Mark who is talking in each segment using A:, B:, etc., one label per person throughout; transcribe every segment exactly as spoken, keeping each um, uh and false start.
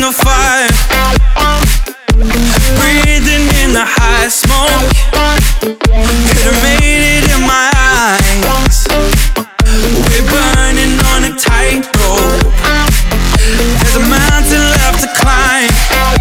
A: the fire, breathing in the high smoke. Could've made it in my eyes. We're burning on a tightrope. There's a mountain left to climb,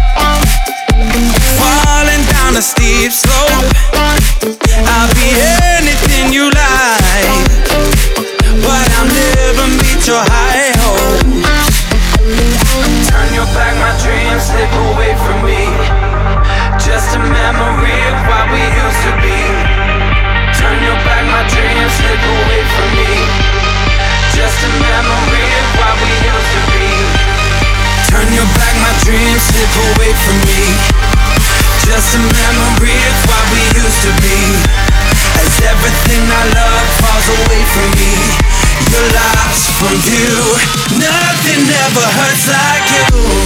A: falling down a steep slope. I'll be anything you like, but I'll never meet your high hopes. Turn your back, my dreams slip away from me. Just a memory of what we used to be. Turn your back, my dreams slip away from me. Just a memory of what we used to be. Turn your back, my dreams slip away from me. Just a memory of what we used to be. As everything I love falls away from me, you're lost from view. Nothing ever hurts like you.